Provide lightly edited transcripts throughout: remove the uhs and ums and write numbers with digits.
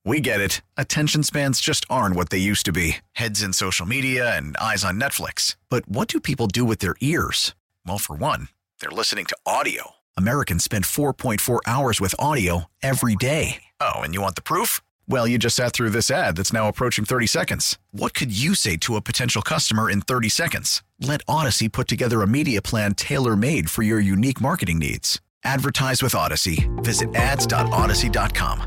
We get it. Attention spans just aren't what they used to be. Heads in social media and eyes on Netflix. But what do people do with their ears? Well, for one, they're listening to audio. Americans spend 4.4 hours with audio every day. Oh, and you want the proof? Well, you just sat through this ad that's now approaching 30 seconds. What could you say to a potential customer in 30 seconds? Let Odyssey put together a media plan tailor-made for your unique marketing needs. Advertise with Odyssey. Visit ads.odyssey.com.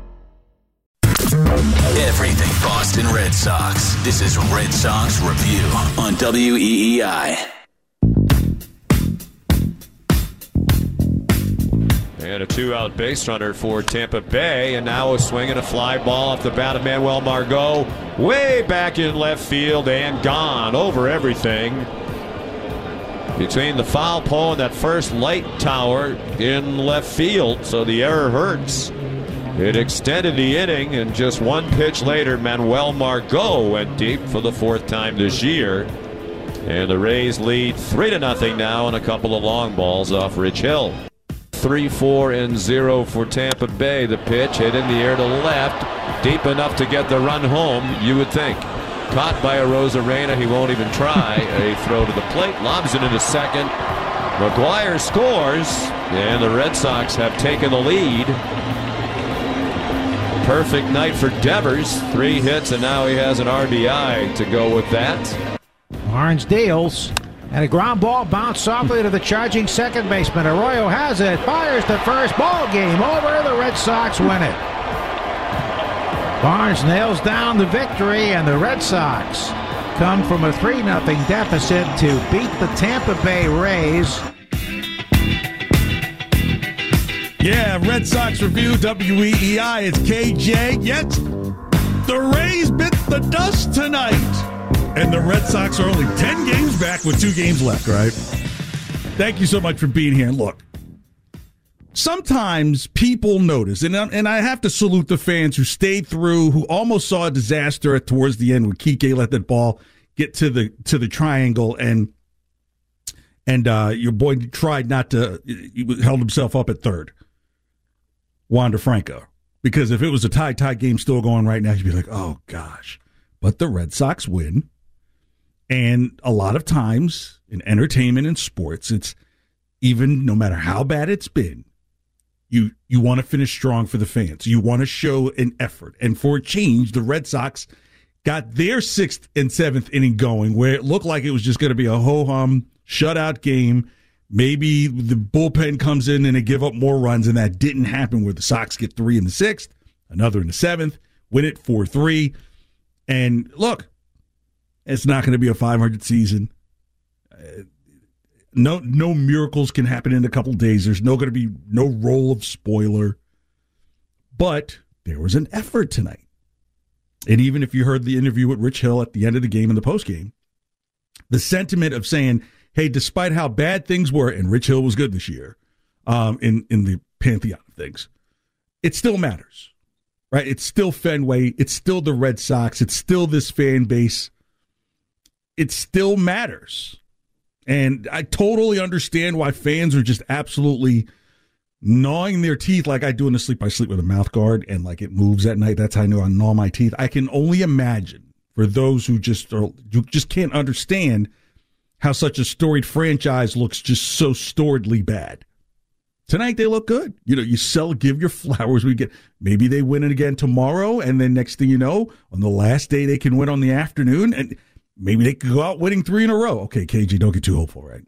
Everything Boston Red Sox. This is Red Sox Review on WEEI. And a two-out base runner for Tampa Bay, and now a swing and a fly ball off the bat of Manuel Margot, way back in left field and gone over everything. Between the foul pole and that first light tower in left field, so the error hurts. It extended the inning, and just one pitch later, Manuel Margot went deep for the fourth time this year. And the Rays lead 3-0 now on a couple of long balls off Rich Hill. 3-4-0 for Tampa Bay. The pitch hit in the air to left, deep enough to get the run home, you would think. Caught by Arozarena, he won't even try. A throw to the plate, lobs it into second. McGuire scores, and the Red Sox have taken the lead. Perfect night for Devers. 3 hits, and now he has an RBI to go with that. Barnes deals, and a ground ball bounced softly to the charging second baseman. Arroyo has it, fires to first. Ball game over. The Red Sox win it. Barnes nails down the victory, and the Red Sox come from a 3-0 deficit to beat the Tampa Bay Rays. Yeah, Red Sox Review, WEEI, it's KJ. Yet, the Rays bit the dust tonight. And the Red Sox are only 10 games back with 2 games left, right? Thank you so much for being here. And look, sometimes people notice, and I have to salute the fans who stayed through, who almost saw a disaster towards the end when Kike let that ball get to the triangle, and your boy tried not to, he held himself up at third. Wander Franco, because if it was a tie game still going right now, you'd be like, oh gosh. But the Red Sox win, and a lot of times in entertainment and sports, it's even no matter how bad it's been, you want to finish strong for the fans. You want to show an effort, and for a change, the Red Sox got their 6th and 7th inning going, where it looked like it was just going to be a ho-hum shutout game. Maybe the bullpen comes in and they give up more runs, and that didn't happen, where the Sox get 3 in the 6th, another in the 7th, win it 4-3. And look, it's not going to be a 500 season. No miracles can happen in a couple days. There's going to be no role of spoiler. But there was an effort tonight. And even if you heard the interview with Rich Hill at the end of the game and the postgame, the sentiment of saying, hey, despite how bad things were, and Rich Hill was good this year in the pantheon of things, it still matters, right? It's still Fenway. It's still the Red Sox. It's still this fan base. It still matters. And I totally understand why fans are just absolutely gnawing their teeth like I do in the sleep. I sleep with a mouth guard, and like it moves at night. That's how I know I gnaw my teeth. I can only imagine for those who just can't understand how such a storied franchise looks just so storedly bad. Tonight they look good. You give your flowers. Maybe they win it again tomorrow, and then next thing you know, on the last day they can win on the afternoon, and maybe they could go out winning 3 in a row. Okay, KG, don't get too hopeful, right?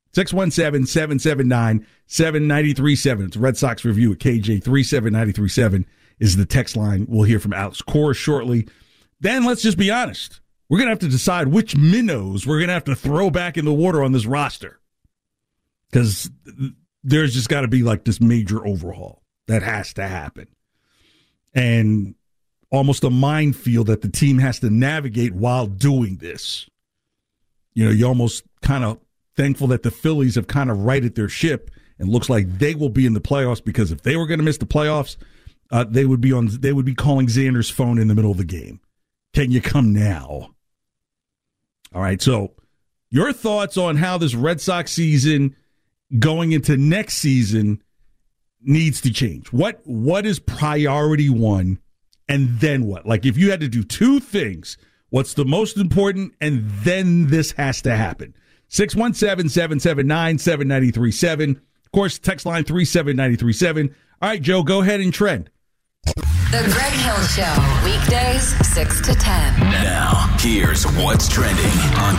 617-779-7937. It's Red Sox Review at KJ. 37937 is the text line. We'll hear from Alex Cora shortly. Then let's just be honest. We're going to have to decide which minnows we're going to have to throw back in the water on this roster, because there's just got to be like this major overhaul that has to happen. And almost a minefield that the team has to navigate while doing this. You're almost kind of thankful that the Phillies have kind of righted their ship and looks like they will be in the playoffs, because if they were going to miss the playoffs, they would be calling Xander's phone in the middle of the game. Can you come now? All right, so your thoughts on how this Red Sox season going into next season needs to change. What is priority one and then what? Like, if you had to do two things, what's the most important, and then this has to happen? 617-779-7937. Of course, text line 37937. All right, Joe, go ahead and trend. The Greg Hill Show, weekdays 6 to 10. Now, here's what's trending on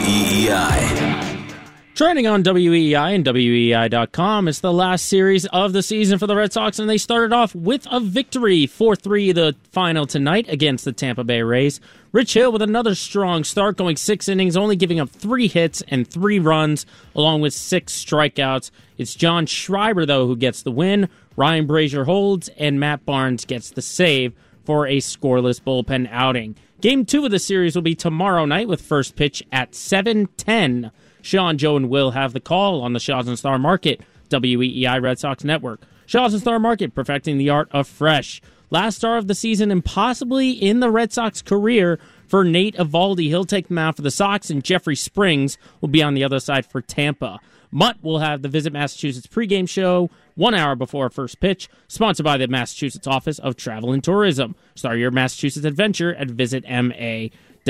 WEEI. Trending on WEEI and WEEI.com. It's the last series of the season for the Red Sox, and they started off with a victory. 4-3 the final tonight against the Tampa Bay Rays. Rich Hill with another strong start, going 6 innings, only giving up 3 hits and 3 runs, along with 6 strikeouts. It's John Schreiber, though, who gets the win. Ryan Brazier holds, and Matt Barnes gets the save for a scoreless bullpen outing. Game 2 of the series will be tomorrow night with first pitch at 7:10. Sean, Joe, and Will have the call on the Shaw's and Star Market, WEEI Red Sox Network. Shaw's and Star Market, perfecting the art of fresh. Last star of the season and possibly in the Red Sox career for Nate Eovaldi. He'll take the mound for the Sox, and Jeffrey Springs will be on the other side for Tampa. Mutt will have the Visit Massachusetts pregame show 1 hour before first pitch, sponsored by the Massachusetts Office of Travel and Tourism. Start your Massachusetts adventure at visitma.com.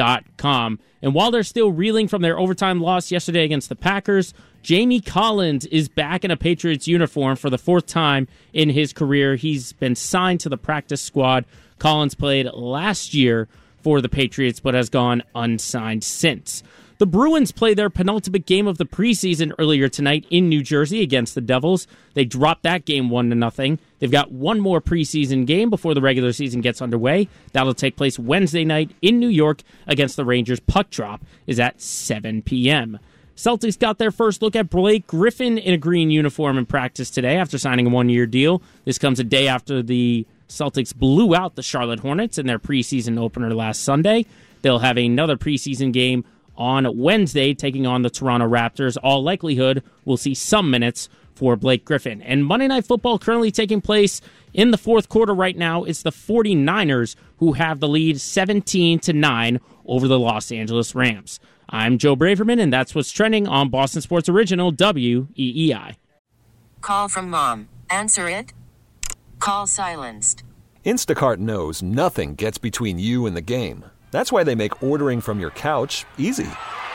And while they're still reeling from their overtime loss yesterday against the Packers, Jamie Collins is back in a Patriots uniform for the 4th time in his career. He's been signed to the practice squad. Collins played last year for the Patriots, but has gone unsigned since. The Bruins played their penultimate game of the preseason earlier tonight in New Jersey against the Devils. They dropped that game 1-0. They've got one more preseason game before the regular season gets underway. That'll take place Wednesday night in New York against the Rangers. Puck drop is at 7 p.m. Celtics got their first look at Blake Griffin in a green uniform in practice today after signing a 1-year deal. This comes a day after the Celtics blew out the Charlotte Hornets in their preseason opener last Sunday. They'll have another preseason game on Wednesday, taking on the Toronto Raptors. All likelihood, we'll see some minutes for Blake Griffin. And Monday Night Football currently taking place in the 4th quarter right now. It's the 49ers who have the lead 17-9 over the Los Angeles Rams. I'm Joe Braverman, and that's what's trending on Boston Sports Original WEEI. Call from mom. Answer it. Call silenced. Instacart knows nothing gets between you and the game. That's why they make ordering from your couch easy.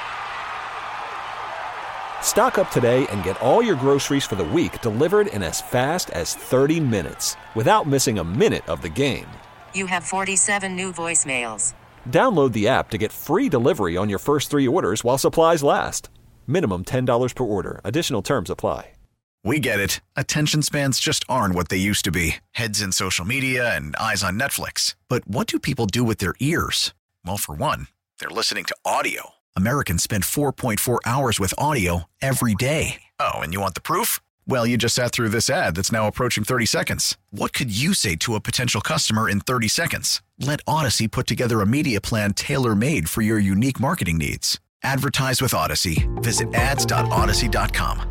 Stock up today and get all your groceries for the week delivered in as fast as 30 minutes without missing a minute of the game. You have 47 new voicemails. Download the app to get free delivery on your first 3 orders while supplies last. Minimum $10 per order. Additional terms apply. We get it. Attention spans just aren't what they used to be. Heads in social media and eyes on Netflix. But what do people do with their ears? Well, for one, they're listening to audio. Americans spend 4.4 hours with audio every day. Oh, and you want the proof? Well, you just sat through this ad that's now approaching 30 seconds. What could you say to a potential customer in 30 seconds? Let Odyssey put together a media plan tailor-made for your unique marketing needs. Advertise with Odyssey. Visit ads.odyssey.com.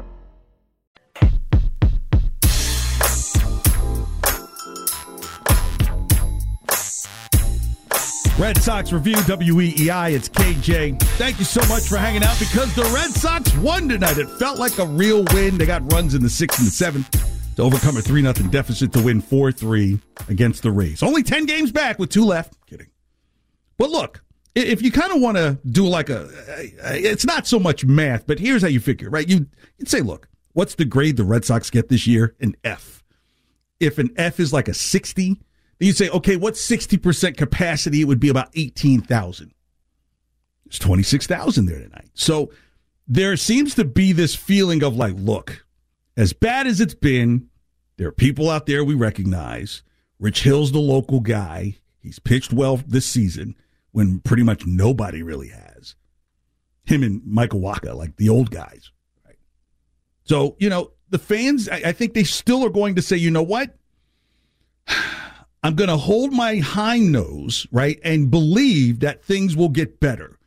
Red Sox Review, WEEI, it's KJ. Thank you so much for hanging out because the Red Sox won tonight. It felt like a real win. They got runs in the 6th and the 7th to overcome a 3-0 deficit to win 4-3 against the Rays. Only 10 games back with 2 left. Kidding. But look, if you kind of want to do like it's not so much math, but here's how you figure, right? You'd say, look, what's the grade the Red Sox get this year? An F. If an F is like a 60, you say, okay, what's 60% capacity? It would be about 18,000. There's 26,000 there tonight. So there seems to be this feeling of like, look, as bad as it's been, there are people out there we recognize. Rich Hill's the local guy. He's pitched well this season when pretty much nobody really has. Him and Michael Wacha, like the old guys. Right? So, the fans, I think they still are going to say, you know what? I'm going to hold my hind nose, right, and believe that things will get better.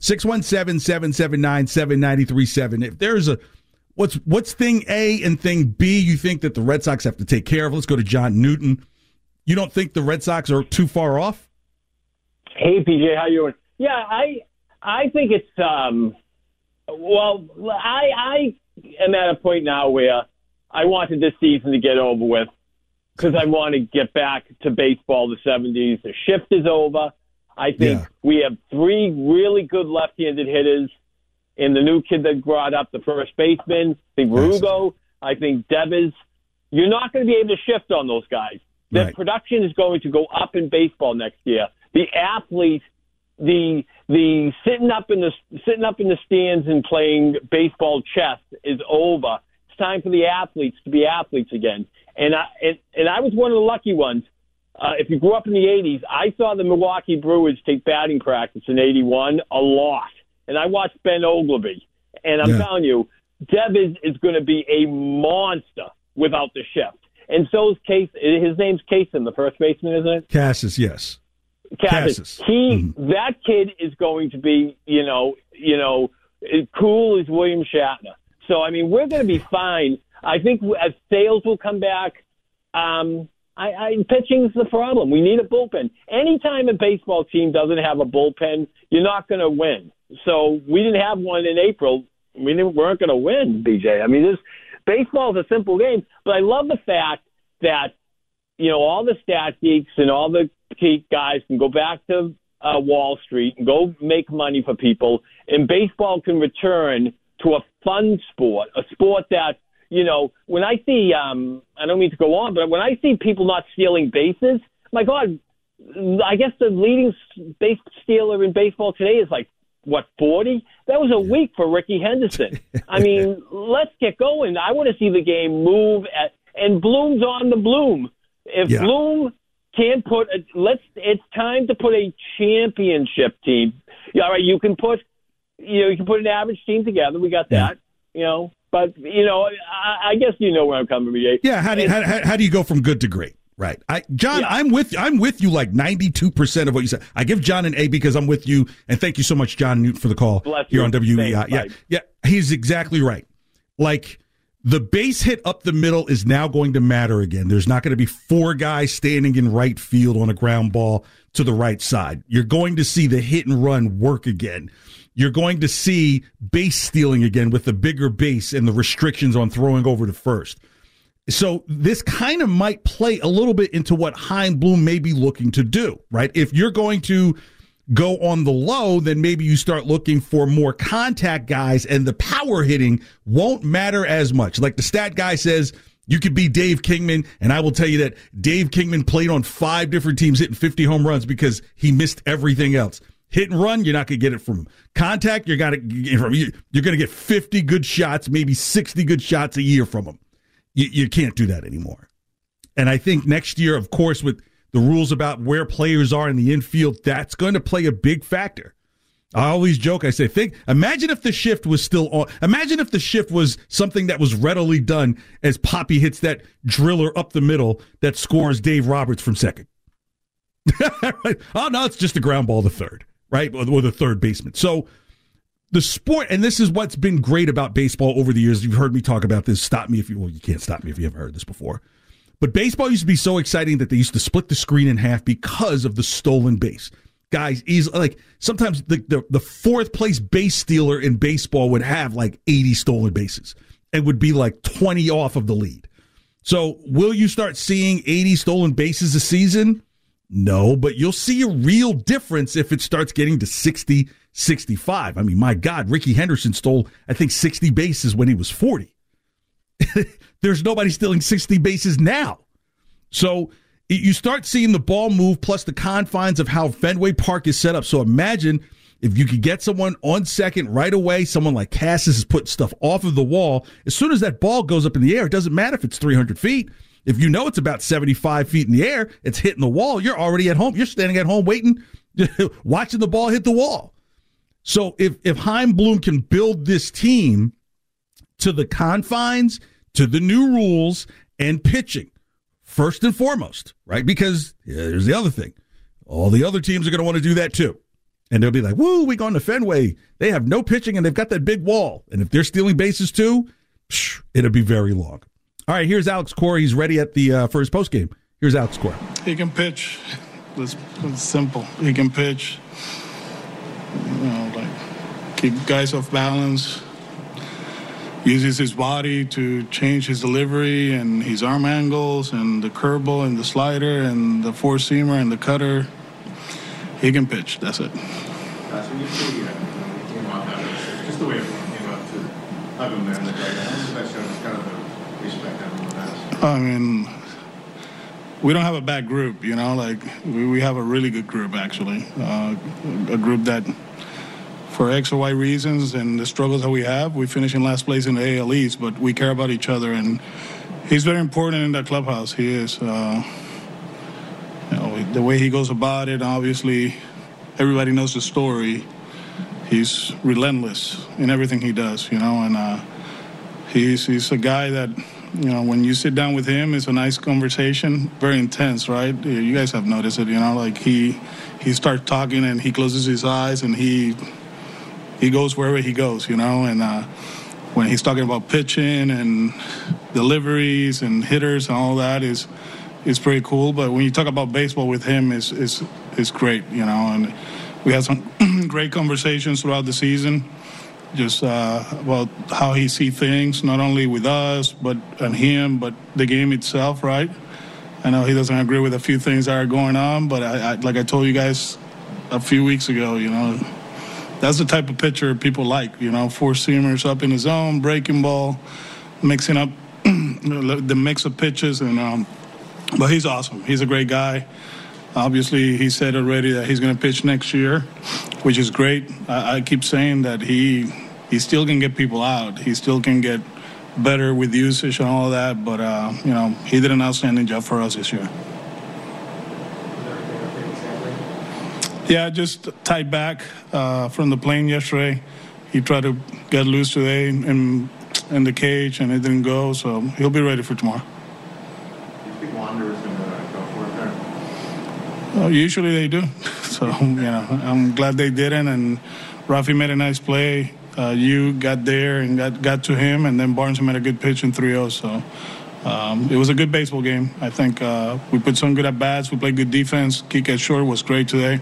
617-779-7937. If there's what's thing A and thing B you think that the Red Sox have to take care of? Let's go to John Newton. You don't think the Red Sox are too far off? Hey, PJ, how you doing? Yeah, I think it's I am at a point now where I wanted this season to get over with. because I want to get back to baseball, the 70s. The shift is over. I think we have 3 really good left-handed hitters, and the new kid that brought up, the first baseman, I think Verdugo, I think Devers. You're not going to be able to shift on those guys. The production is going to go up in baseball next year. The athletes, the sitting up in the stands and playing baseball chess is over. It's time for the athletes to be athletes again. And I was one of the lucky ones. If you grew up in the 80s, I saw the Milwaukee Brewers take batting practice in 81 a lot. And I watched Ben Ogleby. And I'm telling you, Devers is going to be a monster without the shift. And so is Case. His name's Kaysen, the first baseman, isn't it? Cassis, yes. Cassis. That kid is going to be, as cool as William Shatner. So, I mean, we're going to be fine. I think as sales will come back, pitching's the problem. We need a bullpen. Anytime a baseball team doesn't have a bullpen, you're not going to win. So we didn't have one in April. We weren't going to win, BJ. I mean, baseball is a simple game, but I love the fact that, all the stat geeks and all the guys can go back to Wall Street and go make money for people, and baseball can return to a fun sport, a sport that, when I see, I don't mean to go on, but when I see people not stealing bases, my God, I guess the leading base stealer in baseball today is 40? That was a week for Ricky Henderson. I mean, let's get going. I want to see the game move and Bloom's on the Bloom. If Bloom can't it's time to put a championship team. All right, you can put an average team together. We got that, But, I guess where I'm coming from. Yeah, how do you go from good to great? Right. John, I'm with you like 92% of what you said. I give John an A because I'm with you, and thank you so much, John Newton, for the call here on WEI. Yeah, he's exactly right. Like, the base hit up the middle is now going to matter again. There's not going to be 4 guys standing in right field on a ground ball to the right side. You're going to see the hit and run work again. You're going to see base stealing again with the bigger base and the restrictions on throwing over to first. So this kind of might play a little bit into what Chaim Bloom may be looking to do, right? If you're going to go on the low, then maybe you start looking for more contact guys, and the power hitting won't matter as much. Like the stat guy says, you could be Dave Kingman, and I will tell you that Dave Kingman played on 5 different teams hitting 50 home runs because he missed everything else. Hit and run, you're not going to get it from contact. You're going to get 50 good shots, maybe 60 good shots a year from him. You can't do that anymore. And I think next year, of course, with the rules about where players are in the infield, that's going to play a big factor. I always joke, I say, imagine if the shift was still on. Imagine if the shift was something that was readily done as Poppy hits that driller up the middle that scores Dave Roberts from second. Oh, no, it's just a ground ball to third, right? Or the third baseman. So the sport, and this is what's been great about baseball over the years. You've heard me talk about this. Stop me you can't stop me if you haven't heard this before. But baseball used to be so exciting that they used to split the screen in half because of the stolen base. Guys, sometimes the fourth place base stealer in baseball would have 80 stolen bases and would be 20 off of the lead. So will you start seeing 80 stolen bases a season? No, but you'll see a real difference if it starts getting to 60, 65. I mean, my God, Ricky Henderson stole, I think, 60 bases when he was 40. There's nobody stealing 60 bases now. So you start seeing the ball move, plus the confines of how Fenway Park is set up. So imagine if you could get someone on second right away, someone like Cassis is putting stuff off of the wall. As soon as that ball goes up in the air, it doesn't matter if it's 300 feet. If you know it's about 75 feet in the air, it's hitting the wall, you're already at home. You're standing at home waiting, watching the ball hit the wall. So if Chaim Bloom can build this team to the confines, to the new rules, and pitching, first and foremost, right? Because here's the other thing. All the other teams are going to want to do that too. And they'll be like, woo, we gone to Fenway. They have no pitching, and they've got that big wall. And if they're stealing bases too, it'll be very long. All right, here's Alex Cora. He's ready for his postgame. Here's Alex Cora. He can pitch. It's simple. He can pitch. Keep guys off balance. uses his body to change his delivery and his arm angles and the curveball and the slider and the four-seamer and the cutter. He can pitch. That's it. So you see, came out that just the way everyone came out to have him there in the dugout. That shows kind of the respect everyone has. I mean, we don't have a bad group, you know. Like we have a really good group, actually. A group that, for X or Y reasons and the struggles that we have, we finish in last place in the AL East, but we care about each other, and he's very important in that clubhouse. He is. The way he goes about it, obviously, everybody knows the story. He's relentless in everything he does, you know, and he's a guy that, you know, when you sit down with him, it's a nice conversation, very intense, right? You guys have noticed it, you know, like he starts talking and he closes his eyes and he goes wherever he goes, you know, and when he's talking about pitching and deliveries and hitters and all that is pretty cool. But when you talk about baseball with him, is great, you know, and we had some great conversations throughout the season, just about how he sees things, not only with us, and him, but the game itself, right? I know he doesn't agree with a few things that are going on, but I like I told you guys a few weeks ago, you know, that's the type of pitcher people like, you know, four-seamers up in his zone, breaking ball, mixing up the mix of pitches, and but he's awesome. He's a great guy. Obviously, he said already that he's going to pitch next year, which is great. I keep saying that he still can get people out. He still can get better with usage and all of that, but, you know, he did an outstanding job for us this year. Yeah, just tied back from the plane yesterday. He tried to get loose today in the cage, and it didn't go, so he'll be ready for tomorrow. Well, usually they do. So, you know, I'm glad they didn't. And Rafi made a nice play. You got there and got to him, and then Barnes made a good pitch in 3-0. So it was a good baseball game. I think we put some good at-bats. We played good defense. Kick at short was great today.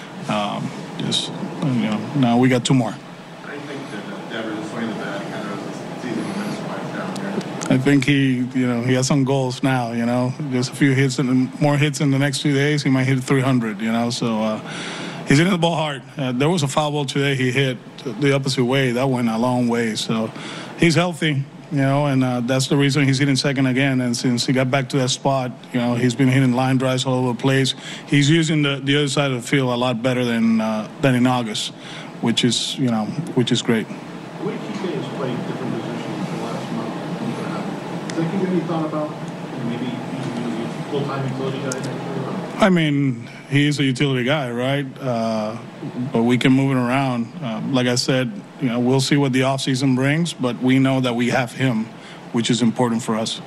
Now we got two more. I think that Devers is swinging the bat kind of season momentum wipes down here. I think he has some goals now, you know. Just a few hits and more hits in the next 2 days. He might hit 300, you know. So he's hitting the ball hard. There was a foul ball today he hit the opposite way. That went a long way. So he's healthy, you know, and that's the reason he's hitting second again. And since he got back to that spot, you know, he's been hitting line drives all over the place. He's using the other side of the field a lot better than in August, which is great. The way Kike has played different positions the last month, does that give you any thought about maybe using a full-time utility guy next year? I mean, he's a utility guy, right? But we can move it around. Like I said, you know, we'll see what the offseason brings, but we know that we have him, which is important for us.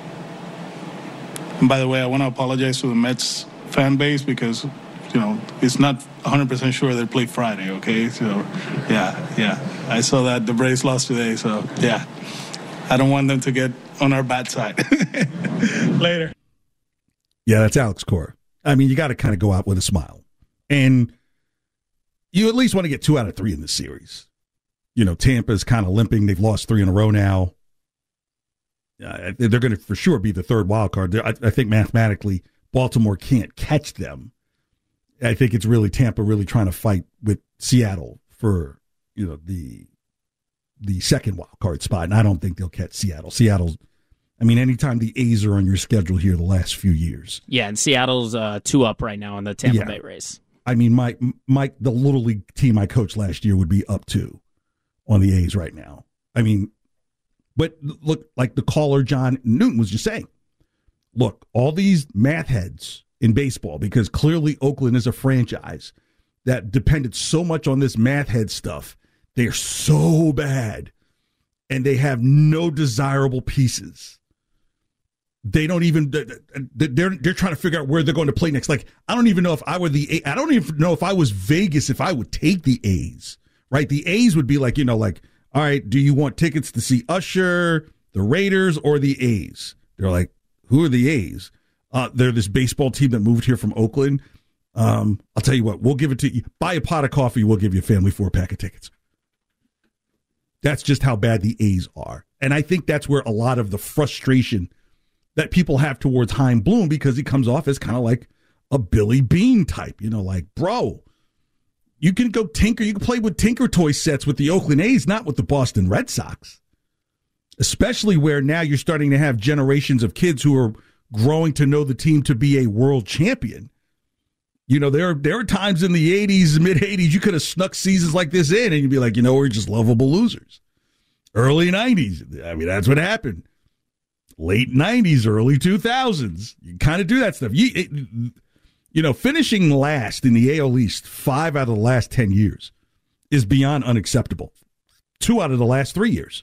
And by the way, I want to apologize to the Mets fan base because, you know, it's not 100% sure they play Friday, okay? So, yeah. I saw that the Braves lost today, so, yeah. I don't want them to get on our bad side. Later. Yeah, that's Alex Cora. I mean, you got to kind of go out with a smile. And you at least want to get 2 out of 3 in this series. You know, Tampa's kind of limping. They've lost 3 in a row now. They're going to for sure be the third wild card. I think mathematically Baltimore can't catch them. I think it's really Tampa really trying to fight with Seattle for, you know, the second wild card spot. And I don't think they'll catch Seattle. I mean, anytime the A's are on your schedule here the last few years. Yeah, and Seattle's 2 up right now in the Tampa Bay race. I mean, Mike, the Little League team I coached last year would be up 2 on the A's right now. I mean, but look, like the caller John Newton was just saying, look, all these math heads in baseball, because clearly Oakland is a franchise that depended so much on this math head stuff. They're so bad, and they have no desirable pieces. They don't even, they're trying to figure out where they're going to play next. Like, I don't even know if I was Vegas, if I would take the A's, right? The A's would be like, you know, like, all right, do you want tickets to see Usher, the Raiders, or the A's? They're like, who are the A's? They're this baseball team that moved here from Oakland. I'll tell you what, we'll give it to you. Buy a pot of coffee, we'll give you a family 4-pack of tickets. That's just how bad the A's are. And I think that's where a lot of the frustration that people have towards Chaim Bloom, because he comes off as kind of like a Billy Beane type, like, bro, you can go tinker. You can play with tinker toy sets with the Oakland A's, not with the Boston Red Sox. Especially where now you're starting to have generations of kids who are growing to know the team to be a world champion. There are times in the 80s, mid-80s, you could have snuck seasons like this in, and you'd be like, we're just lovable losers. Early 90s, that's what happened. Late 90s, early 2000s, you kind of do that stuff. Finishing last in the AL East 5 out of the last 10 years is beyond unacceptable. 2 out of the last 3 years.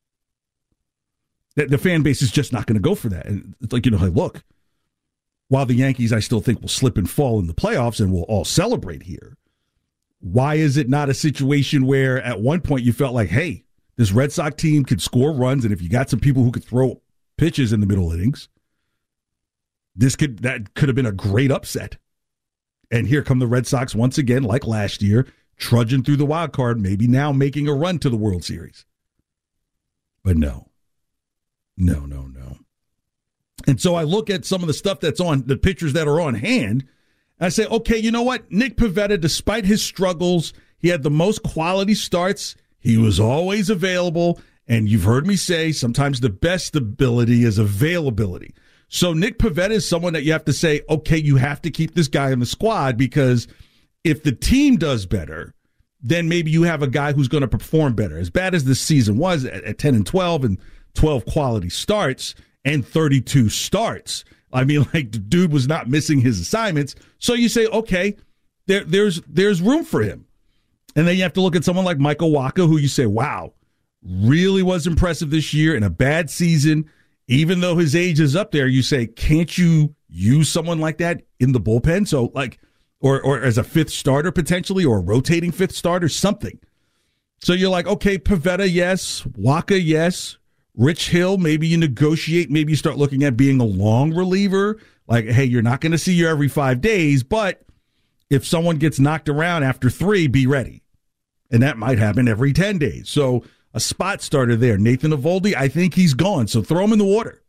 The fan base is just not going to go for that. And it's like, look, while the Yankees, I still think, will slip and fall in the playoffs and we'll all celebrate here, why is it not a situation where at one point you felt like, hey, this Red Sox team could score runs, and if you got some people who could throw pitches in the middle innings, that could have been a great upset. And here come the Red Sox once again, like last year, trudging through the wild card, maybe now making a run to the World Series. But no. And so I look at some of the stuff that's on, the pitchers that are on hand, and I say, okay, you know what? Nick Pivetta, despite his struggles, he had the most quality starts. He was always available. And you've heard me say sometimes the best ability is availability. So Nick Pivetta is someone that you have to say, okay, you have to keep this guy in the squad, because if the team does better, then maybe you have a guy who's going to perform better. As bad as this season was at 10-12 and 12 quality starts and 32 starts, the dude was not missing his assignments. So you say, okay, there's room for him. And then you have to look at someone like Michael Wacha, who you say, wow, really was impressive this year in a bad season. Even though his age is up there, you say, can't you use someone like that in the bullpen? So or as a fifth starter potentially, or a rotating fifth starter, something. So you're like, okay, Pivetta, yes. Wacha, yes. Rich Hill, maybe you negotiate. Maybe you start looking at being a long reliever. Like, hey, you're not going to see you every 5 days, but if someone gets knocked around after 3, be ready. And that might happen every 10 days. So a spot starter there. Nathan Eovaldi, I think he's gone, so throw him in the water.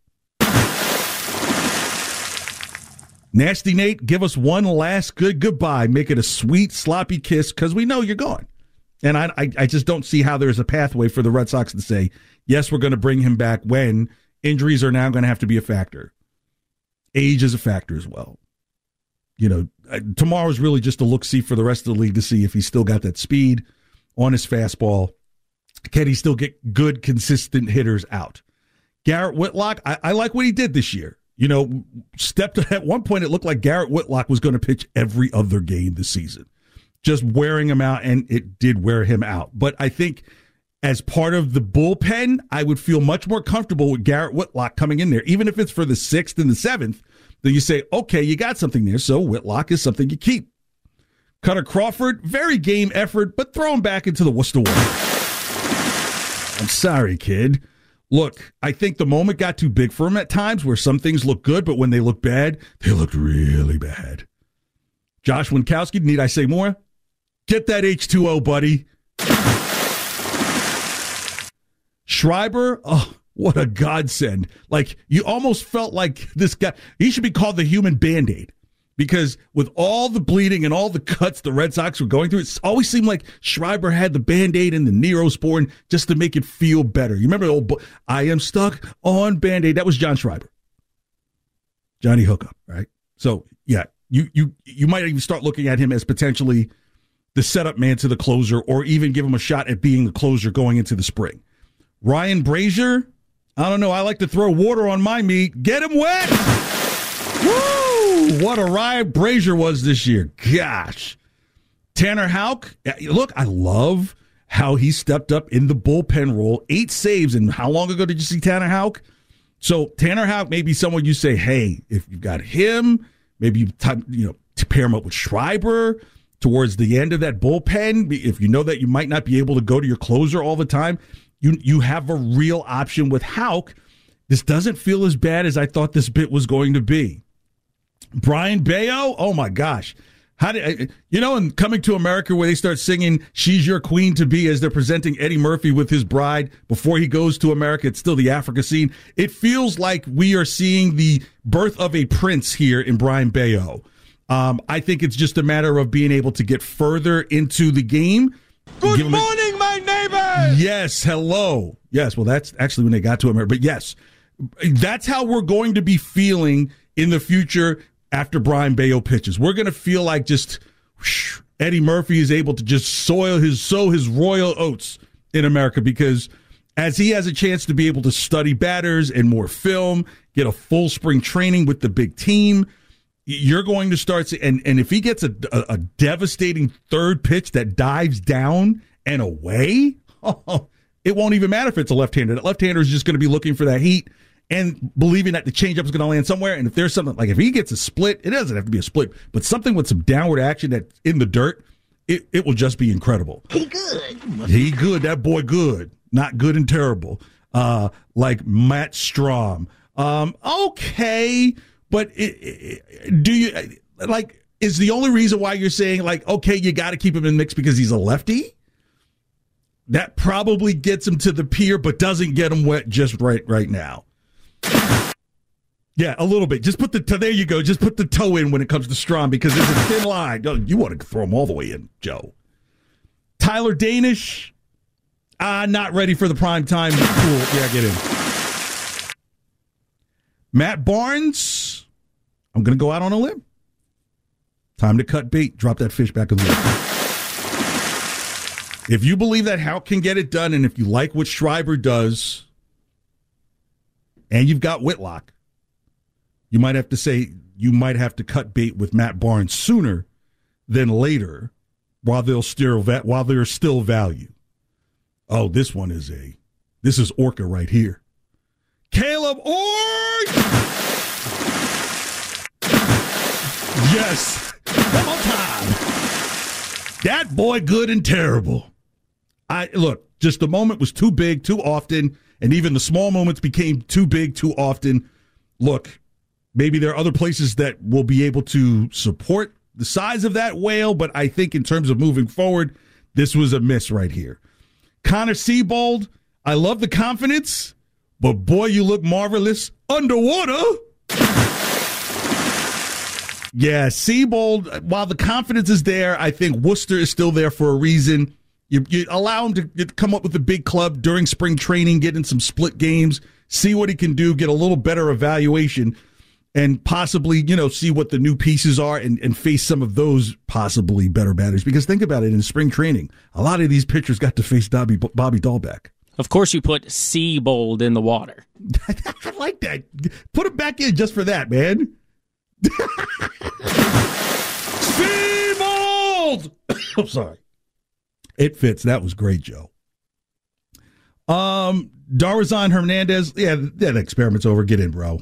Nasty Nate, give us one last good goodbye. Make it a sweet, sloppy kiss, because we know you're gone. And I just don't see how there's a pathway for the Red Sox to say, yes, we're going to bring him back, when injuries are now going to have to be a factor. Age is a factor as well. Tomorrow's really just a look-see for the rest of the league to see if he's still got that speed on his fastball. Can he still get good, consistent hitters out? Garrett Whitlock, I like what he did this year. At one point, it looked like Garrett Whitlock was going to pitch every other game this season, just wearing him out, and it did wear him out. But I think as part of the bullpen, I would feel much more comfortable with Garrett Whitlock coming in there, even if it's for the 6th and the 7th. Then you say, okay, you got something there, so Whitlock is something you keep. Cutter Crawford, very game effort, but throw him back into the Worcester Water. I'm sorry, kid. Look, I think the moment got too big for him at times, where some things look good, but when they look bad, they looked really bad. Josh Winkowski, need I say more? Get that H2O, buddy. Schreiber, oh, what a godsend. You almost felt like this guy, he should be called the human Band-Aid, because with all the bleeding and all the cuts the Red Sox were going through, it always seemed like Schreiber had the Band-Aid and the Neosporin just to make it feel better. You remember the old I am stuck on Band-Aid? That was John Schreiber. Johnny Hookup, right? So, yeah, you might even start looking at him as potentially the setup man to the closer, or even give him a shot at being the closer going into the spring. Ryan Brazier, I don't know. I like to throw water on my meat. Get him wet! Woo! What a Ryan Brazier was this year. Gosh. Tanner Houck, look, I love how he stepped up in the bullpen role. 8 saves, and how long ago did you see Tanner Houck? So Tanner Houck may be someone you say, hey, if you've got him, maybe you pair him up with Schreiber towards the end of that bullpen. If you know that you might not be able to go to your closer all the time, you have a real option with Houck. This doesn't feel as bad as I thought this bit was going to be. Brian Bayo, oh my gosh. In Coming to America, where they start singing "She's Your Queen to Be" as they're presenting Eddie Murphy with his bride before he goes to America, it's still the Africa scene. It feels like we are seeing the birth of a prince here in Brian Bayo. I think it's just a matter of being able to get further into the game. Good morning, my neighbor! Yes, hello. Yes, well, that's actually when they got to America. But yes, that's how we're going to be feeling in the future after Brian Bayo pitches. We're going to feel like just Eddie Murphy is able to just sow his royal oats in America, because as he has a chance to be able to study batters and more film, get a full spring training with the big team, you're going to start – and if he gets a devastating third pitch that dives down and away, it won't even matter if it's a left-hander. That left-hander is just going to be looking for that heat and believing that the changeup is going to land somewhere. And if there's something – like if he gets a split, it doesn't have to be a split, but something with some downward action that's in the dirt, it will just be incredible. He good. He good. That boy good. Not good and terrible. Like Matt Strom. Okay – but do you like? Is the only reason why you're saying like, okay, you got to keep him in the mix because he's a lefty? That probably gets him to the pier, but doesn't get him wet just right now. Yeah, a little bit. Just put there you go. Just put the toe in when it comes to Strom, because there's a thin line. You want to throw him all the way in, Joe. Tyler Danish, not ready for the prime time. Cool. Yeah, get in. Matt Barnes, I'm going to go out on a limb. Time to cut bait. Drop that fish back in the water. If you believe that Houck can get it done, and if you like what Schreiber does, and you've got Whitlock, you might have to cut bait with Matt Barnes sooner than later, while there's still value. Oh, this is Orca right here. Caleb Ork! Yes. One more time. That boy good and terrible. Just the moment was too big, too often, and even the small moments became too big, too often. Look, maybe there are other places that will be able to support the size of that whale, but I think in terms of moving forward, this was a miss right here. Connor Seabold, I love the confidence, but boy, you look marvelous underwater. Yeah, Seabold, while the confidence is there, I think Worcester is still there for a reason. You allow him to come up with a big club during spring training, get in some split games, see what he can do, get a little better evaluation, and possibly, see what the new pieces are and face some of those possibly better batters. Because think about it, in spring training, a lot of these pitchers got to face Bobby Dahlbeck. Of course you put Seabold in the water. I like that. Put him back in just for that, man. Seabold! I'm sorry. It fits. That was great, Joe. Darazan Hernandez. Yeah, that experiment's over. Get in, bro.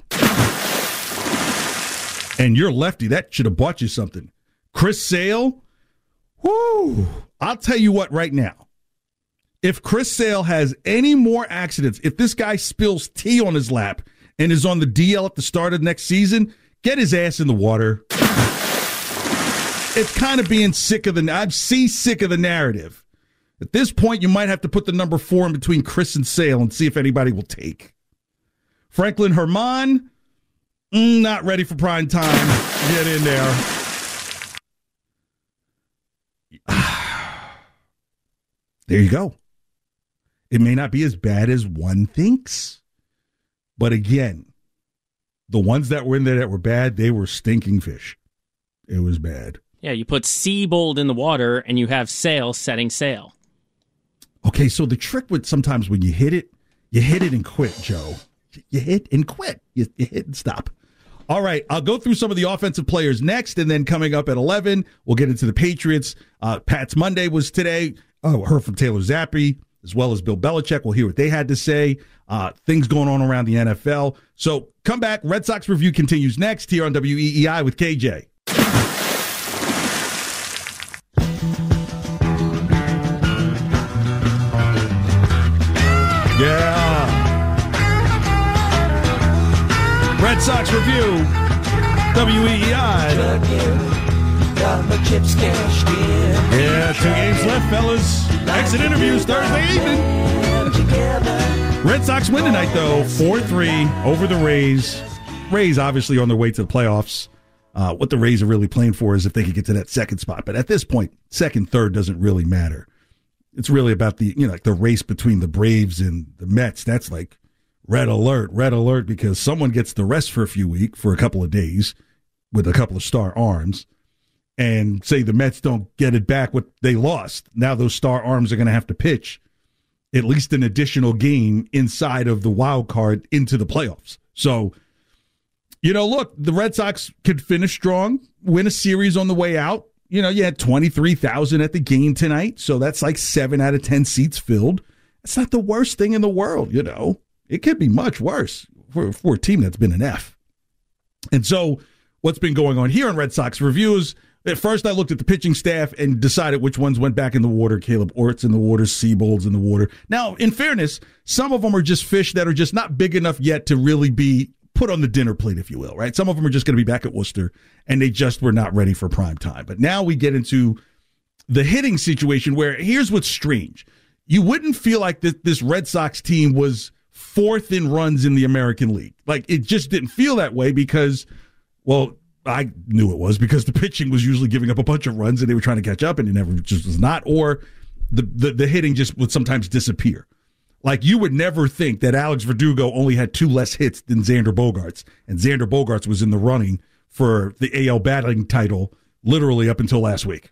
And you're lefty. That should have bought you something. Chris Sale. Whoo! I'll tell you what right now. If Chris Sale has any more accidents, if this guy spills tea on his lap and is on the DL at the start of next season, get his ass in the water. It's kind of being sick of the narrative. At this point, you might have to put the number 4 in between Chris and Sale and see if anybody will take. Franklin Herman, not ready for prime time. Get in there. There you go. It may not be as bad as one thinks. But again, the ones that were in there that were bad, they were stinking fish. It was bad. Yeah, you put Seabold in the water and you have Sale setting sail. Okay, so the trick with sometimes when you hit it and quit, Joe. You hit and quit. You hit and stop. All right, I'll go through some of the offensive players next, and then coming up at 11, we'll get into the Patriots. Pat's Monday was today. Heard from Taylor Zappi, as well as Bill Belichick. We'll hear what they had to say. Things going on around the NFL. So come back. Red Sox Review continues next here on WEEI with KJ. Yeah. Red Sox Review, WEEI. got my chips cashed in. Yeah, 2 games left, fellas. Exit interviews Thursday evening. Red Sox win tonight, though, 4-3 over the Rays. Rays obviously on their way to the playoffs. What the Rays are really playing for is if they could get to that second spot. But at this point, second, third doesn't really matter. It's really about the the race between the Braves and the Mets. That's like red alert, because someone gets the rest for a couple of days with a couple of star arms, and say the Mets don't get it back what they lost. Now those star arms are going to have to pitch at least an additional game inside of the wild card into the playoffs. So, look, the Red Sox could finish strong, win a series on the way out. You had 23,000 at the game tonight, so that's like 7 out of 10 seats filled. That's not the worst thing in the world, It could be much worse for a team that's been an F. And so what's been going on here on Red Sox Reviews, at first I looked at the pitching staff and decided which ones went back in the water. Caleb Ort's in the water, Seabold's in the water. Now, in fairness, some of them are just fish that are just not big enough yet to really be put on the dinner plate, if you will, right? Some of them are just going to be back at Worcester, and they just were not ready for prime time. But now we get into the hitting situation where here's what's strange. You wouldn't feel like this Red Sox team was fourth in runs in the American League. Like, it just didn't feel that way because, well, I knew it was because the pitching was usually giving up a bunch of runs and they were trying to catch up and it never just was not, or the hitting just would sometimes disappear. Like, you would never think that Alex Verdugo only had 2 less hits than Xander Bogaerts, and Xander Bogaerts was in the running for the AL batting title literally up until last week.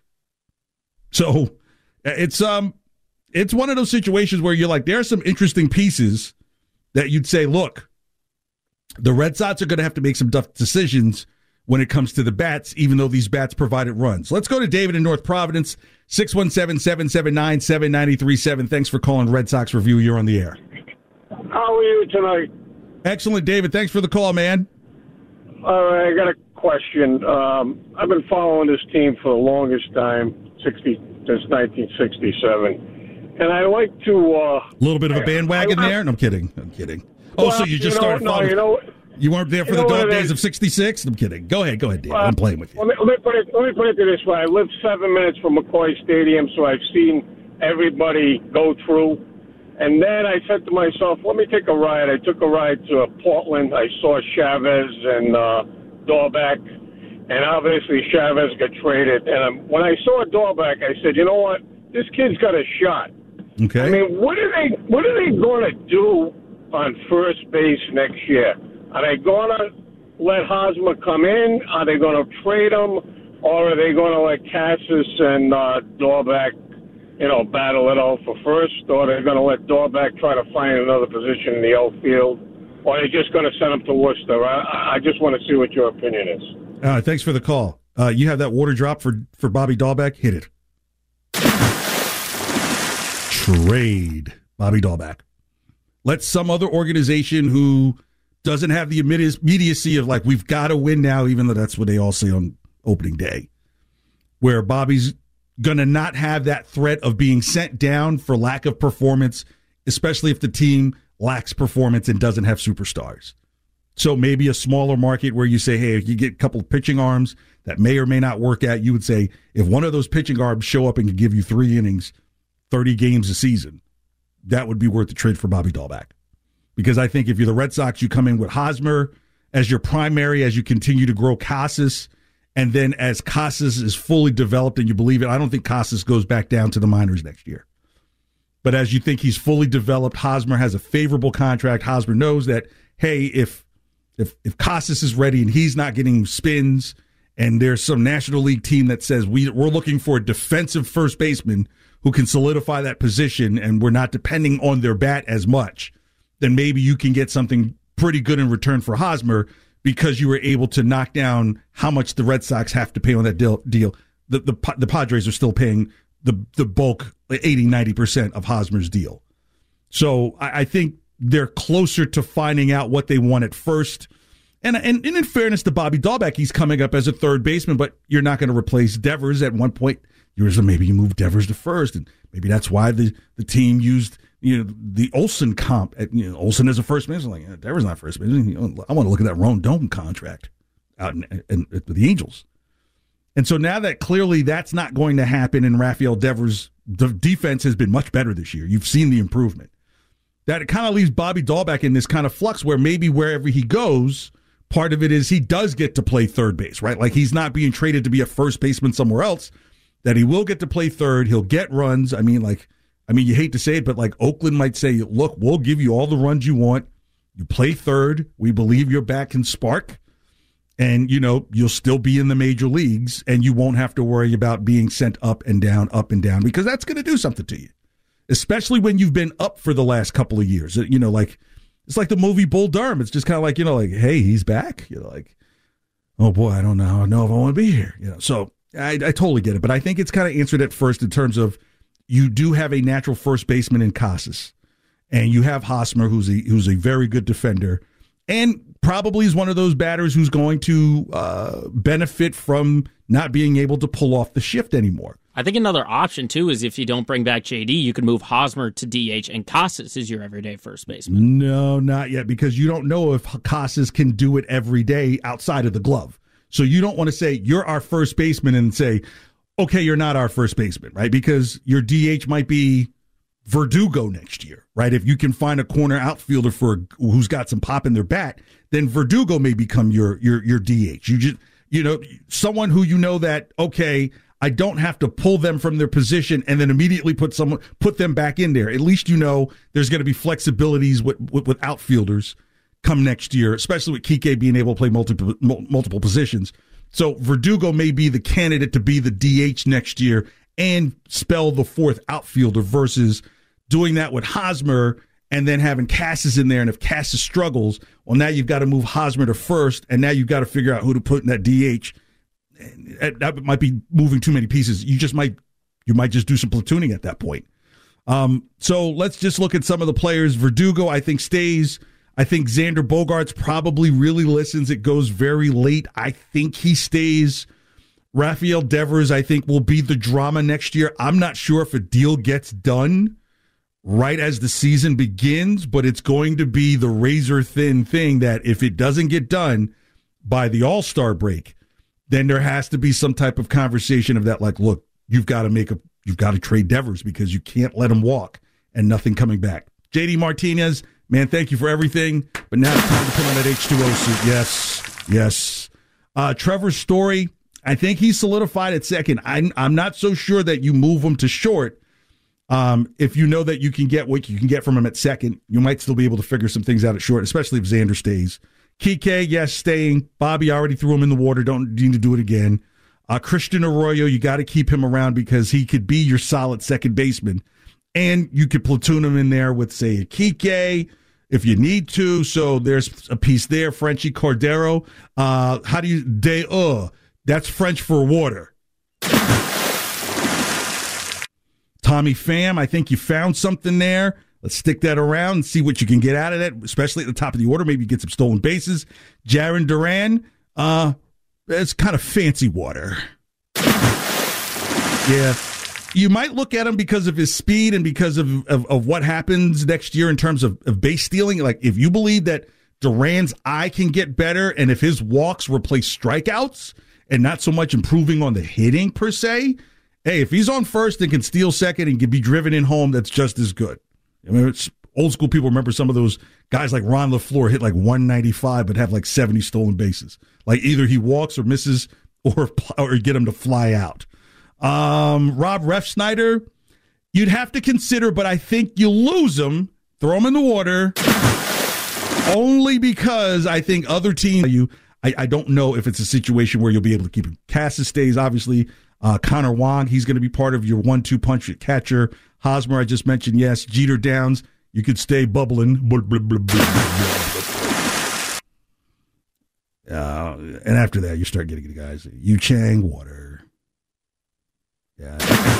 So it's one of those situations where you're like, there are some interesting pieces that you'd say, look, the Red Sox are going to have to make some tough decisions when it comes to the bats, even though these bats provided runs. Let's go to David in North Providence, 617-779-7937. Thanks for calling Red Sox Review. You're on the air. How are you tonight? Excellent, David. Thanks for the call, man. All right, I got a question. I've been following this team for the longest time, since 1967. And I like to... a little bit of a bandwagon there? No, I'm kidding. Oh, well, so you just started following... You weren't there for the dog days of 66? I'm kidding. Go ahead, Dave. I'm playing with you. Let me put it this way. I live 7 minutes from McCoy Stadium, so I've seen everybody go through. And then I said to myself, let me take a ride. I took a ride to Portland. I saw Chavez and Dahlbeck. And obviously Chavez got traded. And when I saw Dahlbeck, I said, you know what? This kid's got a shot. Okay. I mean, what are they going to do on first base next year? Are they going to let Hosmer come in? Are they going to trade him? Or are they going to let Cassis and Dahlbeck, battle it out for first? Or are they going to let Dahlbeck try to find another position in the outfield? Or are they just going to send him to Worcester? I just want to see what your opinion is. Thanks for the call. You have that water drop for Bobby Dahlbeck? Hit it. Trade Bobby Dahlbeck. Let some other organization who doesn't have the immediacy of, like, we've got to win now, even though that's what they all say on opening day, where Bobby's going to not have that threat of being sent down for lack of performance, especially if the team lacks performance and doesn't have superstars. So maybe a smaller market where you say, hey, if you get a couple of pitching arms that may or may not work out, you would say, if one of those pitching arms show up and can give you 3 innings, 30 games a season, that would be worth the trade for Bobby Dahlbeck. Because I think if you're the Red Sox, you come in with Hosmer as your primary, as you continue to grow Casas, and then as Casas is fully developed and you believe it, I don't think Casas goes back down to the minors next year. But as you think he's fully developed, Hosmer has a favorable contract. Hosmer knows that, hey, if Casas is ready and he's not getting spins, and there's some National League team that says we're looking for a defensive first baseman who can solidify that position and we're not depending on their bat as much, then maybe you can get something pretty good in return for Hosmer because you were able to knock down how much the Red Sox have to pay on that deal. The Padres are still paying the bulk, 80-90% of Hosmer's deal. So I think they're closer to finding out what they want at first. And in fairness to Bobby Dahlbeck, he's coming up as a third baseman, but you're not going to replace Devers at one point. Maybe you move Devers to first, and maybe that's why the team used the Olsen comp. Olsen as a first baseman. Like, Devers not first baseman. I want to look at that Ron Dome contract out with the Angels. And so now that clearly that's not going to happen, and Rafael Devers, the defense has been much better this year. You've seen the improvement. That it kind of leaves Bobby Dahlbeck in this kind of flux where maybe wherever he goes, part of it is he does get to play third base, right? Like he's not being traded to be a first baseman somewhere else, that he will get to play third. He'll get runs. I mean, you hate to say it, but like Oakland might say, look, we'll give you all the runs you want. You play third. We believe your bat can spark. And, you'll still be in the major leagues, and you won't have to worry about being sent up and down, because that's going to do something to you, especially when you've been up for the last couple of years. It's like the movie Bull Durham. It's just kind of like, hey, he's back. Oh, boy, I don't know if I want to be here. So I totally get it. But I think it's kind of answered at first in terms of you do have a natural first baseman in Casas, and you have Hosmer, who's a very good defender, and probably is one of those batters who's going to benefit from not being able to pull off the shift anymore. I think another option, too, is if you don't bring back JD, you can move Hosmer to DH, and Casas is your everyday first baseman. No, not yet, because you don't know if Casas can do it every day outside of the glove. So you don't want to say, you're our first baseman, and say, okay, you're not our first baseman, right? Because your DH might be Verdugo next year, right? If you can find a corner outfielder who's got some pop in their bat, then Verdugo may become your DH. You just, someone who that, okay, I don't have to pull them from their position and then immediately put them back in there. At least there's going to be flexibilities with outfielders come next year, especially with Kike being able to play multiple positions. So Verdugo may be the candidate to be the DH next year and spell the fourth outfielder versus doing that with Hosmer and then having Casas in there. And if Casas struggles, well, now you've got to move Hosmer to first, and now you've got to figure out who to put in that DH. That might be moving too many pieces. You might just do some platooning at that point. So let's just look at some of the players. Verdugo, I think, stays. I think Xander Bogaerts probably really listens. It goes very late. I think he stays. Rafael Devers, I think, will be the drama next year. I'm not sure if a deal gets done right as the season begins, but it's going to be the razor-thin thing that if it doesn't get done by the All-Star break, then there has to be some type of conversation of that, like, look, you've got to trade Devers because you can't let him walk and nothing coming back. JD Martinez, man, thank you for everything, but now it's time to put on that H2O suit. Yes. Trevor Story, I think he's solidified at second. I'm not so sure that you move him to short. If you know that you can get what you can get from him at second, you might still be able to figure some things out at short, especially if Xander stays. Kike, yes, staying. Bobby already threw him in the water. Don't need to do it again. Christian Arroyo, you got to keep him around because he could be your solid second baseman. And you could platoon him in there with, say, a Kike if you need to. So there's a piece there. Frenchie Cordero. How do you... That's French for water. Tommy Pham, I think you found something there. Let's stick that around and see what you can get out of that, especially at the top of the order. Maybe get some stolen bases. Jarren Duran, it's kind of fancy water. Yeah. You might look at him because of his speed and because of what happens next year in terms of base stealing. Like, if you believe that Duran's eye can get better and if his walks replace strikeouts and not so much improving on the hitting per se, hey, if he's on first and can steal second and can be driven in home, that's just as good. I mean, it's old school people remember some of those guys like Ron LaFleur hit like 195 but have like 70 stolen bases. Like either he walks or misses or get him to fly out. Rob Refsnyder, you'd have to consider, but I think you lose him, throw him in the water, only because I think other teams, I don't know if it's a situation where you'll be able to keep him. Casas stays, obviously. Connor Wong, he's going to be part of your 1-2 punch at catcher. Hosmer, I just mentioned, yes. Jeter Downs, you could stay bubbling. And after that, you start getting the guys. Yu Chang, water. Yeah.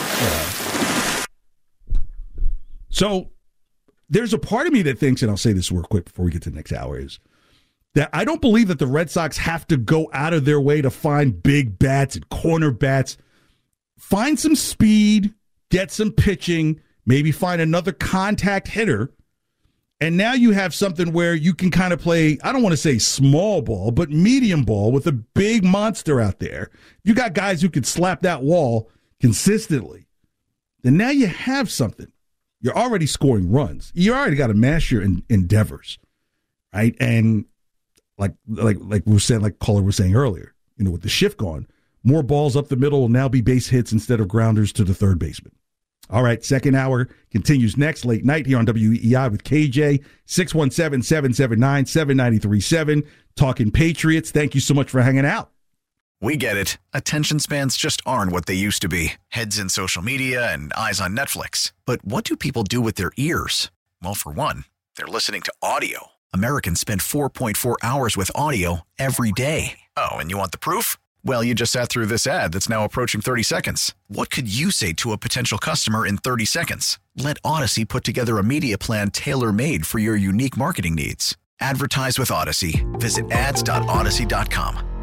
So there's a part of me that thinks, and I'll say this real quick before we get to the next hour, is that I don't believe that the Red Sox have to go out of their way to find big bats and corner bats. Find some speed, get some pitching, maybe find another contact hitter, And now you have something where you can kind of play, I don't want to say small ball, but medium ball with a big monster out there. You got guys who can slap that wall consistently. And now you have something. You're already scoring runs. You already got to mash your endeavors, right? And like we said, like caller was saying earlier, with the shift gone, more balls up the middle will now be base hits instead of grounders to the third baseman. All right, second hour continues next, late night here on WEEI with KJ, 617-779-7937, talking Patriots. Thank you so much for hanging out. We get it. Attention spans just aren't what they used to be. Heads in social media and eyes on Netflix. But what do people do with their ears? Well, for one, they're listening to audio. Americans spend 4.4 hours with audio every day. Oh, and you want the proof? Well, you just sat through this ad that's now approaching 30 seconds. What could you say to a potential customer in 30 seconds? Let Odyssey put together a media plan tailor-made for your unique marketing needs. Advertise with Odyssey. Visit ads.odyssey.com.